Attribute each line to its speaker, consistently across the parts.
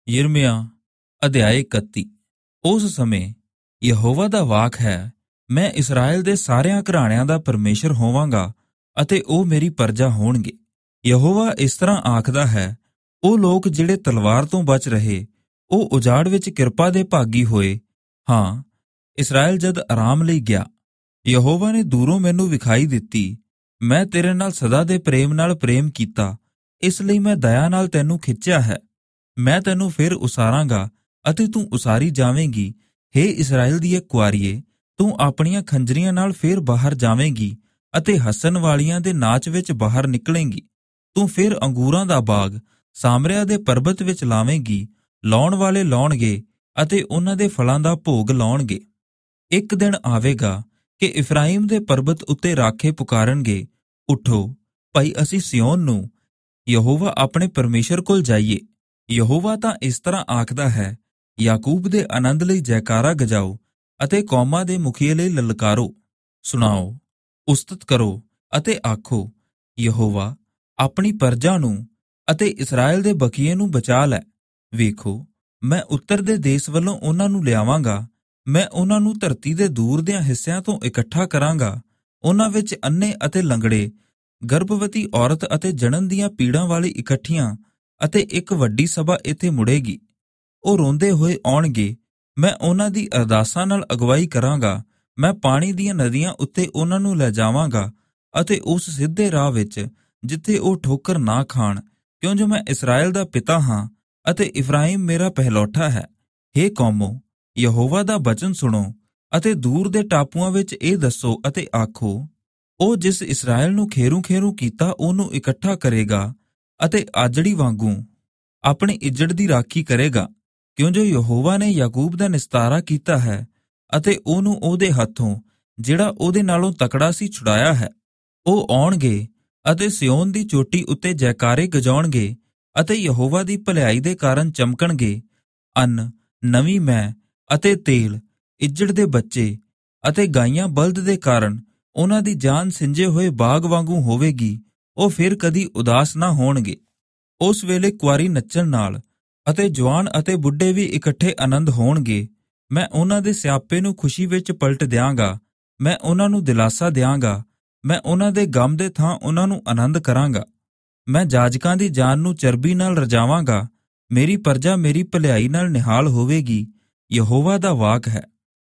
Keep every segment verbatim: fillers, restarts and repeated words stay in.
Speaker 1: यिर्मयाह अध्याय इकत्ती। उस समय यहोवा ਦਾ ਵਾਕ ਹੈ, ਮੈਂ ਇਸਰਾਇਲ ਦੇ ਸਾਰਿਆਂ ਘਰਾਣਿਆਂ ਦਾ ਪਰਮੇਸ਼ਰ ਹੋਵਾਂਗਾ ਅਤੇ ਉਹ ਮੇਰੀ ਪਰਜਾ ਹੋਣਗੇ। ਯਹੋਵਾ ਇਸ ਤਰ੍ਹਾਂ ਆਖਦਾ ਹੈ, ਉਹ ਲੋਕ ਜਿਹੜੇ ਤਲਵਾਰ ਤੋਂ ਬਚ ਰਹੇ, ਉਹ ਉਜਾੜ ਵਿੱਚ ਕਿਰਪਾ ਦੇ ਭਾਗੀ ਹੋਏ। ਹਾਂ, ਇਸਰਾਇਲ ਜਦ ਆਰਾਮ ਲਈ ਗਿਆ, ਯਹੋਵਾ ਨੇ ਦੂਰੋਂ ਮੈਨੂੰ ਵਿਖਾਈ ਦਿੱਤੀ। ਮੈਂ ਤੇਰੇ ਨਾਲ ਸਦਾ ਦੇ ਪ੍ਰੇਮ ਨਾਲ ਪ੍ਰੇਮ ਕੀਤਾ, ਇਸ ਲਈ ਮੈਂ ਦਇਆ ਨਾਲ ਤੈਨੂੰ ਖਿੱਚਿਆ ਹੈ। ਮੈਂ ਤੈਨੂੰ ਫਿਰ ਉਸਾਰਾਂਗਾ ਅਤੇ ਤੂੰ ਉਸਾਰੀ ਜਾਵੇਂਗੀ। ਹੇ ਇਸਰਾਇਲ ਦੀ ਕੁਆਰੀਏ, ਤੂੰ ਆਪਣੀਆਂ ਖੰਜਰੀਆਂ ਨਾਲ ਫਿਰ ਬਾਹਰ ਜਾਵੇਂਗੀ ਅਤੇ ਹੱਸਣ ਵਾਲੀਆਂ ਦੇ ਨਾਚ ਵਿੱਚ ਬਾਹਰ ਨਿਕਲੇਂਗੀ। ਤੂੰ ਫਿਰ ਅੰਗੂਰਾਂ ਦਾ ਬਾਗ ਸਾਮਰਿਆ ਦੇ ਪਰਬਤ ਵਿੱਚ ਲਾਵੇਂਗੀ। ਲਾਉਣ ਵਾਲੇ ਲਾਉਣਗੇ ਅਤੇ ਉਹਨਾਂ ਦੇ ਫਲਾਂ ਦਾ ਭੋਗ ਲਾਉਣਗੇ। ਇੱਕ ਦਿਨ ਆਵੇਗਾ ਕਿ ਇਫਰਾਈਮ ਦੇ ਪਰਬਤ ਉੱਤੇ ਰਾਖੇ ਪੁਕਾਰਨਗੇ, ਉਠੋ ਭਾਈ, ਅਸੀਂ ਸਿਯੋਨ ਨੂੰ, ਯਹੋਵਾ ਆਪਣੇ ਪਰਮੇਸ਼ਰ ਕੋਲ ਜਾਈਏ। ਯਹੋਵਾ ਤਾਂ ਇਸ ਤਰ੍ਹਾਂ ਆਖਦਾ ਹੈ, ਯਾਕੂਬ ਦੇ ਆਨੰਦ ਲਈ ਜੈਕਾਰਾ ਗਜਾਓ ਅਤੇ ਕੌਮਾਂ ਦੇ ਮੁਖੀਏ ਲਈ ਲਲਕਾਰੋ। ਸੁਣਾਓ, ਉਸਤਤ ਕਰੋ ਅਤੇ ਆਖੋ, ਯਹੋਵਾ ਆਪਣੀ ਪਰਜਾ ਨੂੰ ਅਤੇ ਇਸਰਾਇਲ ਦੇ ਬਕੀਏ ਨੂੰ ਬਚਾ ਲੈ। ਵੇਖੋ, ਮੈਂ ਉੱਤਰ ਦੇ ਦੇਸ਼ ਵੱਲੋਂ ਉਹਨਾਂ ਨੂੰ ਲਿਆਵਾਂਗਾ। ਮੈਂ ਉਹਨਾਂ ਨੂੰ ਧਰਤੀ ਦੇ ਦੂਰ ਦਿਆਂ ਹਿੱਸਿਆਂ ਤੋਂ ਇਕੱਠਾ ਕਰਾਂਗਾ। ਉਹਨਾਂ ਵਿੱਚ ਅੰਨੇ ਅਤੇ ਲੰਗੜੇ, ਗਰਭਵਤੀ ਔਰਤ ਅਤੇ ਜਣਨ ਦੀਆਂ ਪੀੜਾਂ ਵਾਲੀ ਇਕੱਠੀਆਂ ਅਤੇ ਇੱਕ ਵੱਡੀ ਸਭਾ ਇੱਥੇ ਮੁੜੇਗੀ। ਉਹ ਰੋਂਦੇ ਹੋਏ ਆਉਣਗੇ। ਮੈਂ ਉਹਨਾਂ ਦੀ ਅਰਦਾਸਾਂ ਨਾਲ ਅਗਵਾਈ ਕਰਾਂਗਾ। ਮੈਂ ਪਾਣੀ ਦੀਆਂ ਨਦੀਆਂ ਉੱਤੇ ਉਹਨਾਂ ਨੂੰ ਲੈ ਜਾਵਾਂਗਾ ਅਤੇ ਉਸ ਸਿੱਧੇ ਰਾਹ ਵਿੱਚ ਜਿੱਥੇ ਉਹ ਠੋਕਰ ਨਾ ਖਾਣ, ਕਿਉਂ ਜੋ ਮੈਂ ਇਸਰਾਇਲ ਦਾ ਪਿਤਾ ਹਾਂ ਅਤੇ ਇਫਰਾਈਮ ਮੇਰਾ ਪਹਿਲੌਠਾ ਹੈ। ਹੇ ਕੌਮੋ, ਯਹੋਵਾ ਦਾ ਬਚਨ ਸੁਣੋ ਅਤੇ ਦੂਰ ਦੇ ਟਾਪੂਆਂ ਵਿੱਚ ਇਹ ਦੱਸੋ ਅਤੇ ਆਖੋ, ਉਹ ਜਿਸ ਇਸਰਾਇਲ ਨੂੰ ਖੇਰੂ ਖੇਰੂ ਕੀਤਾ, ਉਹਨੂੰ ਇਕੱਠਾ ਕਰੇਗਾ ਅਤੇ ਆਜੜੀ ਵਾਂਗੂ ਆਪਣੀ ਇੱਜੜ ਦੀ ਰਾਖੀ ਕਰੇਗਾ। ਕਿਉਂ ਜੋ ਯਹੋਵਾ ਨੇ ਯਾਕੂਬ ਦਾ ਨਿਸਤਾਰਾ ਕੀਤਾ ਹੈ ਅਤੇ ਉਹਨੂੰ ਉਹਦੇ ਹੱਥੋਂ, ਜਿਹੜਾ ਉਹਦੇ ਨਾਲੋਂ ਤਕੜਾ ਸੀ, ਛੁਡਾਇਆ ਹੈ। ਉਹ ਆਉਣਗੇ ਅਤੇ ਸਿਯੋਨ ਦੀ ਚੋਟੀ ਉੱਤੇ ਜੈਕਾਰੇ ਗਜਾਉਣਗੇ ਅਤੇ ਯਹੋਵਾ ਦੀ ਭਲਾਈ ਦੇ ਕਾਰਨ ਚਮਕਣਗੇ। ਅੰਨ, ਨਵੀਂ ਮੈਂ ਅਤੇ ਤੇਲ, ਇੱਜੜ ਦੇ ਬੱਚੇ ਅਤੇ ਗਾਈਆਂ ਬਲਦ ਦੇ ਕਾਰਨ ਉਹਨਾਂ ਦੀ ਜਾਨ ਸਿੰਜੇ ਹੋਏ ਬਾਗ ਵਾਂਗੂ ਹੋਵੇਗੀ। ਉਹ ਫਿਰ ਕਦੀ ਉਦਾਸ ਨਾ ਹੋਣਗੇ। ਉਸ ਵੇਲੇ ਕੁਆਰੀ ਨੱਚਣ ਨਾਲ ਅਤੇ ਜਵਾਨ ਅਤੇ ਬੁੱਢੇ ਵੀ ਇਕੱਠੇ ਆਨੰਦ ਹੋਣਗੇ। ਮੈਂ ਉਹਨਾਂ ਦੇ ਸਿਆਪੇ ਨੂੰ ਖੁਸ਼ੀ ਵਿੱਚ ਪਲਟ ਦਿਆਂਗਾ। ਮੈਂ ਉਹਨਾਂ ਨੂੰ ਦਿਲਾਸਾ ਦਿਆਂਗਾ। ਮੈਂ ਉਹਨਾਂ ਦੇ ਗਮ ਦੇ ਥਾਂ ਉਹਨਾਂ ਨੂੰ ਆਨੰਦ ਕਰਾਂਗਾ। ਮੈਂ ਜਾਜਕਾਂ ਦੀ ਜਾਨ ਨੂੰ ਚਰਬੀ ਨਾਲ ਰਜਾਵਾਂਗਾ। ਮੇਰੀ ਪਰਜਾ ਮੇਰੀ ਭਲਾਈ ਨਾਲ ਨਿਹਾਲ ਹੋਵੇਗੀ। ਯਹੋਵਾ ਦਾ ਵਾਕ ਹੈ।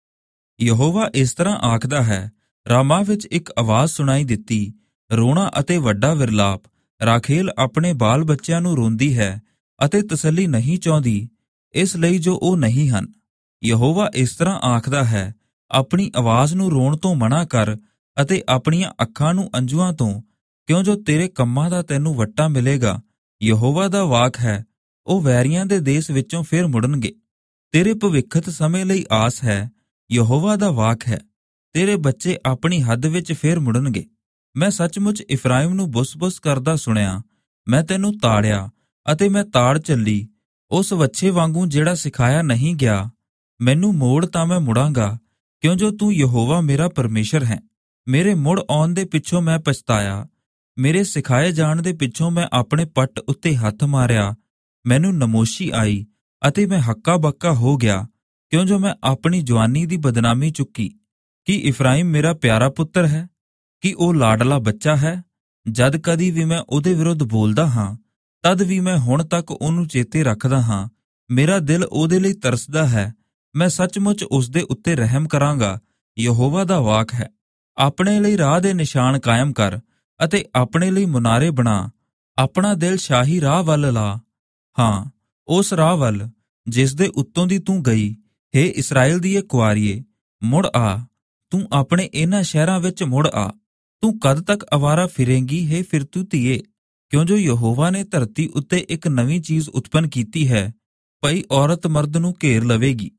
Speaker 1: ਯਹੋਵਾ ਇਸ ਤਰ੍ਹਾਂ ਆਖਦਾ ਹੈ, ਰਾਮਾ ਵਿੱਚ ਇੱਕ ਆਵਾਜ਼ ਸੁਣਾਈ ਦਿੱਤੀ, ਰੋਣਾ ਅਤੇ ਵੱਡਾ ਵਿਰਲਾਪ। ਰਾਖੇਲ ਆਪਣੇ ਬਾਲ ਬੱਚਿਆਂ ਨੂੰ ਰੋਂਦੀ ਹੈ ਅਤੇ ਤਸੱਲੀ ਨਹੀਂ ਚਾਹੁੰਦੀ, ਇਸ ਲਈ ਜੋ ਉਹ ਨਹੀਂ ਹਨ। ਯਹੋਵਾ ਇਸ ਤਰ੍ਹਾਂ ਆਖਦਾ ਹੈ, ਆਪਣੀ ਆਵਾਜ਼ ਨੂੰ ਰੋਣ ਤੋਂ ਮਨਾ ਕਰ ਅਤੇ ਆਪਣੀਆਂ ਅੱਖਾਂ ਨੂੰ ਅੰਜੂਆਂ ਤੋਂ, ਕਿਉਂ ਜੋ ਤੇਰੇ ਕੰਮਾਂ ਦਾ ਤੈਨੂੰ ਵੱਟਾ ਮਿਲੇਗਾ। ਯਹੋਵਾ ਦਾ ਵਾਕ ਹੈ, ਉਹ ਵੈਰੀਆਂ ਦੇ ਦੇਸ਼ ਵਿੱਚੋਂ ਫਿਰ ਮੁੜਨਗੇ। ਤੇਰੇ ਭਵਿੱਖਤ ਸਮੇਂ ਲਈ ਆਸ ਹੈ। ਯਹੋਵਾ ਦਾ ਵਾਕ ਹੈ, ਤੇਰੇ ਬੱਚੇ ਆਪਣੀ ਹੱਦ ਵਿੱਚ ਫਿਰ ਮੁੜਨਗੇ। ਮੈਂ ਸੱਚਮੁੱਚ ਇਫਰਾਈਮ ਨੂੰ ਬੁੱਸ-ਬੁੱਸ ਕਰਦਾ ਸੁਣਿਆ। ਮੈਂ ਤੈਨੂੰ ਤਾੜਿਆ ਅਤੇ ਮੈਂ ਤਾੜ ਚੱਲੀ, ਉਸ ਵੱਛੇ ਵਾਂਗੂ ਜਿਹੜਾ ਸਿਖਾਇਆ ਨਹੀਂ ਗਿਆ। ਮੈਨੂੰ ਮੋੜ ਤਾਂ ਮੈਂ ਮੁੜਾਂਗਾ, ਕਿਉਂ ਜੋ ਤੂੰ ਯਹੋਵਾ ਮੇਰਾ ਪਰਮੇਸ਼ਰ ਹੈ। ਮੇਰੇ ਮੁੜ ਆਉਣ ਦੇ ਪਿੱਛੋਂ ਮੈਂ ਪਛਤਾਇਆ। ਮੇਰੇ ਸਿਖਾਏ ਜਾਣ ਦੇ ਪਿੱਛੋਂ ਮੈਂ ਆਪਣੇ ਪੱਟ ਉੱਤੇ ਹੱਥ ਮਾਰਿਆ। ਮੈਨੂੰ ਨਮੋਸ਼ੀ ਆਈ ਅਤੇ ਮੈਂ ਹੱਕਾ ਬੱਕਾ ਹੋ ਗਿਆ, ਕਿਉਂ ਜੋ ਮੈਂ ਆਪਣੀ ਜਵਾਨੀ ਦੀ ਬਦਨਾਮੀ ਚੁੱਕੀ। ਕੀ ਇਫਰਾਈਮ ਮੇਰਾ ਪਿਆਰਾ ਪੁੱਤਰ ਹੈ? ਕੀ ਉਹ ਲਾਡਲਾ ਬੱਚਾ ਹੈ? ਜਦ ਕਦੀ ਵੀ ਮੈਂ ਉਹਦੇ ਵਿਰੁੱਧ ਬੋਲਦਾ ਹਾਂ, ਤਦ ਵੀ ਮੈਂ ਹੁਣ ਤੱਕ ਉਹਨੂੰ ਚੇਤੇ ਰੱਖਦਾ ਹਾਂ। ਮੇਰਾ ਦਿਲ ਉਹਦੇ ਲਈ ਤਰਸਦਾ ਹੈ। ਮੈਂ ਸੱਚਮੁੱਚ ਉਸਦੇ ਉੱਤੇ ਰਹਿਮ ਕਰਾਂਗਾ। ਯਹੋਵਾ ਦਾ ਵਾਕ ਹੈ, ਆਪਣੇ ਲਈ ਰਾਹ ਦੇ ਨਿਸ਼ਾਨ ਕਾਇਮ ਕਰ ਅਤੇ ਆਪਣੇ ਲਈ ਮੁਨਾਰੇ ਬਣਾ। ਆਪਣਾ ਦਿਲ ਸ਼ਾਹੀ ਰਾਹ ਵੱਲ ਲਾ, ਹਾਂ, ਉਸ ਰਾਹ ਵੱਲ ਜਿਸ ਦੇ ਉੱਤੋਂ ਦੀ ਤੂੰ ਗਈ। ਹੇ ਇਸਰਾਇਲ ਦੀ ਕੁਆਰੀਏ, ਮੁੜ ਆ, ਤੂੰ ਆਪਣੇ ਇਹਨਾਂ ਸ਼ਹਿਰਾਂ ਵਿੱਚ ਮੁੜ ਆ। ਤੂੰ ਕਦ ਤੱਕ ਅਵਾਰਾ ਫਿਰੇਂਗੀ, ਹੇ ਫਿਰਤੂ ਧੀਏ? ਕਿਉਂ ਜੋ ਯਹੋਵਾ ਨੇ ਧਰਤੀ ਉੱਤੇ ਇੱਕ ਨਵੀਂ ਚੀਜ਼ ਉਤਪੰਨ ਕੀਤੀ ਹੈ, ਭਈ ਔਰਤ ਮਰਦ ਨੂੰ ਘੇਰ ਲਵੇਗੀ।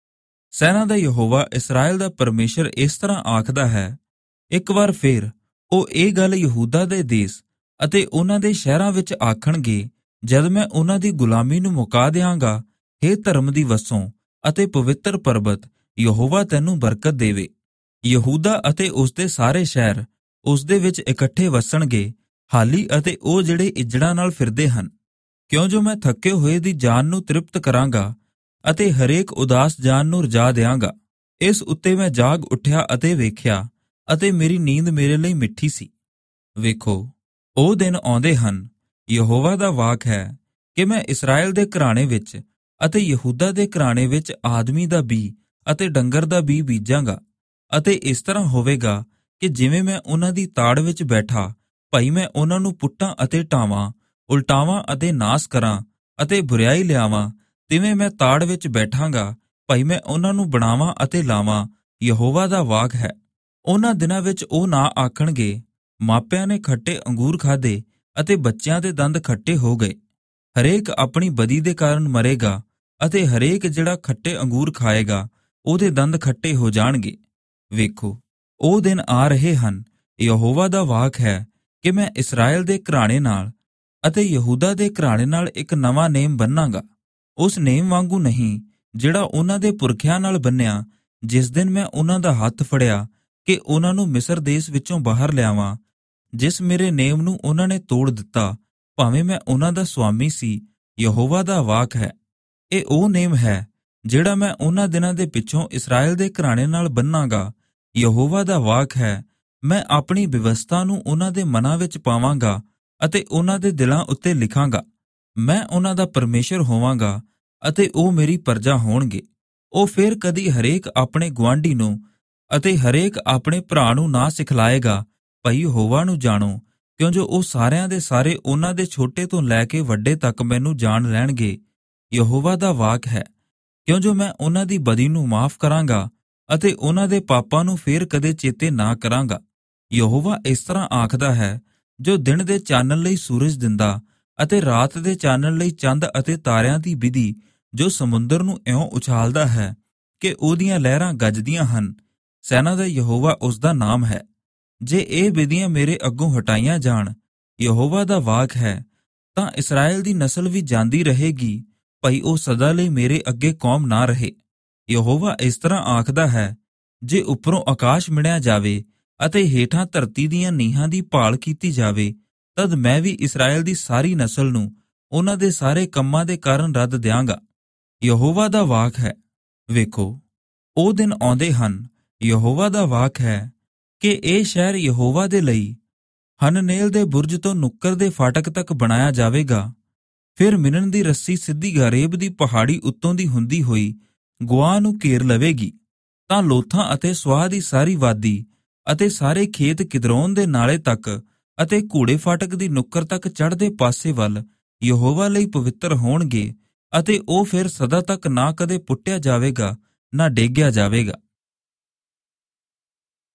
Speaker 1: ਸੈਨਾ ਦਾ ਯਹੋਵਾ, ਇਸਰਾਇਲ ਦਾ ਪਰਮੇਸ਼ਰ ਇਸ ਤਰ੍ਹਾਂ ਆਖਦਾ ਹੈ, ਇੱਕ ਵਾਰ ਫੇਰ ਉਹ ਇਹ ਗੱਲ ਯਹੂਦਾ ਦੇ ਦੇਸ਼ ਅਤੇ ਉਹਨਾਂ ਦੇ ਸ਼ਹਿਰਾਂ ਵਿੱਚ ਆਖਣਗੇ, ਜਦ ਮੈਂ ਉਹਨਾਂ ਦੀ ਗੁਲਾਮੀ ਨੂੰ ਮੁਕਾ ਦਿਆਂਗਾ। ਹੇ ਧਰਮ ਦੀ ਵਸੋਂ ਅਤੇ ਪਵਿੱਤਰ ਪਰਬਤ, ਯਹੋਵਾ ਤੈਨੂੰ ਬਰਕਤ ਦੇਵੇ। ਯਹੂਦਾ ਅਤੇ ਉਸਦੇ ਸਾਰੇ ਸ਼ਹਿਰ ਉਸਦੇ ਵਿੱਚ ਇਕੱਠੇ ਵਸਣਗੇ, ਹਾਲੀ ਅਤੇ ਉਹ ਜਿਹੜੇ ਇੱਜੜਾਂ ਨਾਲ ਫਿਰਦੇ ਹਨ। ਕਿਉਂ ਜੋ ਮੈਂ ਥੱਕੇ ਹੋਏ ਦੀ ਜਾਨ ਨੂੰ ਤ੍ਰਿਪਤ ਕਰਾਂਗਾ ਅਤੇ ਹਰੇਕ ਉਦਾਸ ਜਾਨ ਨੂੰ ਰਜਾ ਦਿਆਂਗਾ। ਇਸ ਉੱਤੇ ਮੈਂ ਜਾਗ ਉੱਠਿਆ ਅਤੇ ਵੇਖਿਆ, ਅਤੇ ਮੇਰੀ ਨੀਂਦ ਮੇਰੇ ਲਈ ਮਿੱਠੀ ਸੀ। ਵੇਖੋ, ਉਹ ਦਿਨ ਆਉਂਦੇ ਹਨ, ਯਹੋਵਾ ਦਾ ਵਾਕ ਹੈ, ਕਿ ਮੈਂ ਇਸਰਾਏਲ ਦੇ ਘਰਾਣੇ ਵਿੱਚ ਅਤੇ ਯਹੂਦਾ ਦੇ ਘਰਾਣੇ ਵਿੱਚ ਆਦਮੀ ਦਾ ਬੀ ਅਤੇ ਡੰਗਰ ਦਾ ਬੀ ਬੀਜਾਂਗਾ। ਅਤੇ ਇਸ ਤਰ੍ਹਾਂ ਹੋਵੇਗਾ ਕਿ ਜਿਵੇਂ ਮੈਂ ਉਹਨਾਂ ਦੀ ਤਾੜ ਵਿੱਚ ਬੈਠਾ, ਭਾਈ ਮੈਂ ਉਹਨਾਂ ਨੂੰ ਪੁੱਟਾਂ ਅਤੇ ਢਾਵਾਂ, ਉਲਟਾਵਾਂ ਅਤੇ ਨਾਸ ਕਰਾਂ ਅਤੇ ਬੁਰਿਆਈ ਲਿਆਵਾਂ, ਤਿਵੇਂ ਮੈਂ ਤਾੜ ਵਿੱਚ ਬੈਠਾਂਗਾ, ਭਾਈ ਮੈਂ ਉਹਨਾਂ ਨੂੰ ਬਣਾਵਾਂ ਅਤੇ ਲਾਵਾਂ। ਯਹੋਵਾ ਦਾ ਵਾਕ ਹੈ। ਉਹਨਾਂ ਦਿਨਾਂ ਵਿੱਚ ਉਹ ਨਾ ਆਖਣਗੇ, ਮਾਪਿਆਂ ਨੇ ਖੱਟੇ ਅੰਗੂਰ ਖਾਧੇ ਅਤੇ ਬੱਚਿਆਂ ਦੇ ਦੰਦ ਖੱਟੇ ਹੋ ਗਏ। ਹਰੇਕ ਆਪਣੀ ਬਦੀ ਦੇ ਕਾਰਨ ਮਰੇਗਾ, ਅਤੇ ਹਰੇਕ ਜਿਹੜਾ ਖੱਟੇ ਅੰਗੂਰ ਖਾਏਗਾ ਉਹਦੇ ਦੰਦ ਖੱਟੇ ਹੋ ਜਾਣਗੇ। ਵੇਖੋ, ਉਹ ਦਿਨ ਆ ਰਹੇ ਹਨ, ਯਹੋਵਾ ਦਾ ਵਾਕ ਹੈ, ਕਿ ਮੈਂ ਇਸਰਾਏਲ ਦੇ ਘਰਾਣੇ ਨਾਲ ਅਤੇ ਯਹੂਦਾ ਦੇ ਘਰਾਣੇ ਨਾਲ ਇੱਕ ਨਵਾਂ ਨੇਮ ਬੰਨਾਂਗਾ, ਉਸ ਨੇਮ ਵਾਂਗੂ ਨਹੀਂ ਜਿਹੜਾ ਉਹਨਾਂ ਦੇ ਪੁਰਖਿਆਂ ਨਾਲ ਬੰਨਿਆ, ਜਿਸ ਦਿਨ ਮੈਂ ਉਹਨਾਂ ਦਾ ਹੱਥ ਫੜਿਆ ਕਿ ਉਹਨਾਂ ਨੂੰ ਮਿਸਰ ਦੇਸ਼ ਵਿੱਚੋਂ ਬਾਹਰ ਲਿਆਵਾਂ। ਜਿਸ ਮੇਰੇ ਨੇਮ ਨੂੰ ਉਹਨਾਂ ਨੇ ਤੋੜ ਦਿੱਤਾ, ਭਾਵੇਂ ਮੈਂ ਉਹਨਾਂ ਦਾ ਸੁਆਮੀ ਸੀ। ਯਹੋਵਾ ਦਾ ਵਾਕ ਹੈ। ਇਹ ਉਹ ਨੇਮ ਹੈ ਜਿਹੜਾ ਮੈਂ ਉਹਨਾਂ ਦਿਨਾਂ ਦੇ ਪਿੱਛੋਂ ਇਸਰਾਏਲ ਦੇ ਘਰਾਣੇ ਨਾਲ ਬੰਨਾਂਗਾ। ਯਹੋਵਾ ਦਾ ਵਾਕ ਹੈ, ਮੈਂ ਆਪਣੀ ਵਿਵਸਥਾ ਨੂੰ ਉਹਨਾਂ ਦੇ ਮਨਾਂ ਵਿੱਚ ਪਾਵਾਂਗਾ ਅਤੇ ਉਹਨਾਂ ਦੇ ਦਿਲਾਂ ਉੱਤੇ ਲਿਖਾਂਗਾ। ਮੈਂ ਉਹਨਾਂ ਦਾ ਪਰਮੇਸ਼ਰ ਹੋਵਾਂਗਾ ਅਤੇ ਉਹ ਮੇਰੀ ਪਰਜਾ ਹੋਣਗੇ। ਉਹ ਫਿਰ ਕਦੀ ਹਰੇਕ ਆਪਣੇ ਗੁਆਂਢੀ ਨੂੰ ਅਤੇ ਹਰੇਕ ਆਪਣੇ ਭਰਾ ਨੂੰ ਨਾ ਸਿਖਲਾਏਗਾ, ਭਈ ਯਹੋਵਾ ਨੂੰ ਜਾਣੋ, ਕਿਉਂ ਜੋ ਉਹ ਸਾਰਿਆਂ ਦੇ ਸਾਰੇ ਉਹਨਾਂ ਦੇ ਛੋਟੇ ਤੋਂ ਲੈ ਕੇ ਵੱਡੇ ਤੱਕ ਮੈਨੂੰ ਜਾਣ ਲੈਣਗੇ। ਯਹੋਵਾ ਦਾ ਵਾਕ ਹੈ, ਕਿਉਂ ਜੋ ਮੈਂ ਉਹਨਾਂ ਦੀ ਬਦੀ ਨੂੰ ਮਾਫ ਕਰਾਂਗਾ ਅਤੇ ਉਹਨਾਂ ਦੇ ਪਾਪਾਂ ਨੂੰ ਫੇਰ ਕਦੇ ਚੇਤੇ ਨਾ ਕਰਾਂਗਾ। ਯਹੋਵਾ ਇਸ ਤਰ੍ਹਾਂ ਆਖਦਾ ਹੈ, ਜੋ ਦਿਨ ਦੇ ਚਾਨਣ ਲਈ ਸੂਰਜ ਦਿੰਦਾ ਅਤੇ ਰਾਤ ਦੇ ਚਾਨਣ ਲਈ ਚੰਦ ਅਤੇ ਤਾਰਿਆਂ ਦੀ ਵਿਧੀ, ਜੋ ਸਮੁੰਦਰ ਨੂੰ ਇਉਂ ਉਛਾਲਦਾ ਹੈ ਕਿ ਉਹਦੀਆਂ ਲਹਿਰਾਂ ਗੱਜਦੀਆਂ ਹਨ। ਸੈਨਾ ਦਾ ਯਹੋਵਾ ਉਸ ਦਾ ਨਾਮ ਹੈ। ਜੇ ਇਹ ਵਿਧੀਆਂ ਮੇਰੇ ਅੱਗੋਂ ਹਟਾਈਆਂ ਜਾਣ, ਯਹੋਵਾ ਦਾ ਵਾਕ ਹੈ, ਤਾਂ ਇਸਰਾਏਲ ਦੀ ਨਸਲ ਵੀ ਜਾਂਦੀ ਰਹੇਗੀ, ਭਈ ਉਹ ਸਦਾ ਲਈ ਮੇਰੇ ਅੱਗੇ ਕੌਮ ਨਾ ਰਹੇ। ਯਹੋਵਾ ਇਸ ਤਰ੍ਹਾਂ ਆਖਦਾ ਹੈ, ਜੇ ਉੱਪਰੋਂ ਆਕਾਸ਼ ਮਿਣਿਆ ਜਾਵੇ ਅਤੇ ਹੇਠਾਂ ਧਰਤੀ ਦੀਆਂ ਨੀਹਾਂ ਦੀ ਭਾਲ ਕੀਤੀ ਜਾਵੇ, ਤਦ ਮੈਂ ਵੀ ਇਸਰਾਏਲ ਦੀ ਸਾਰੀ ਨਸਲ ਨੂੰ ਉਹਨਾਂ ਦੇ ਸਾਰੇ ਕੰਮਾਂ ਦੇ ਕਾਰਨ ਰੱਦ ਦਿਆਂਗਾ। ਯਹੋਵਾ ਦਾ ਵਾਕ ਹੈ। ਵੇਖੋ, ਉਹ ਦਿਨ ਆਉਂਦੇ ਹਨ, ਯਹੋਵਾ ਦਾ ਵਾਕ ਹੈ, ਕਿ ਇਹ ਸ਼ਹਿਰ ਯਹੋਵਾ ਦੇ ਲਈ ਹਨਨੇਲ ਦੇ ਬੁਰਜ ਤੋਂ ਨੁੱਕਰ ਦੇ ਫਾਟਕ ਤੱਕ ਬਣਾਇਆ ਜਾਵੇਗਾ। ਫਿਰ ਮਿਨਨ ਦੀ ਰੱਸੀ ਸਿੱਧੀ ਗਾਰੇਬ ਦੀ ਪਹਾੜੀ ਉੱਤੋਂ ਦੀ ਹੁੰਦੀ ਹੋਈ ਗੁਆ ਨੂੰ ਘੇਰ ਲਵੇਗੀ, ਤਾਂ ਲੋਥਾਂ ਅਤੇ ਸੁਆਹ ਦੀ ਸਾਰੀ ਵਾਦੀ ਅਤੇ ਸਾਰੇ ਖੇਤ ਕਿਦਰੋਨ ਦੇ ਨਾਲੇ ਤੱਕ ਅਤੇ ਘੋੜੇ ਫਾਟਕ ਦੀ ਨੁੱਕਰ ਤੱਕ ਚੜ੍ਹਦੇ ਪਾਸੇ ਵੱਲ ਯਹੋਵਾ ਲਈ ਪਵਿੱਤਰ ਹੋਣਗੇ, ਅਤੇ ਉਹ ਫਿਰ ਸਦਾ ਤੱਕ ਨਾ ਕਦੇ ਪੁੱਟਿਆ ਜਾਵੇਗਾ, ਨਾ ਡੇਗਿਆ ਜਾਵੇਗਾ।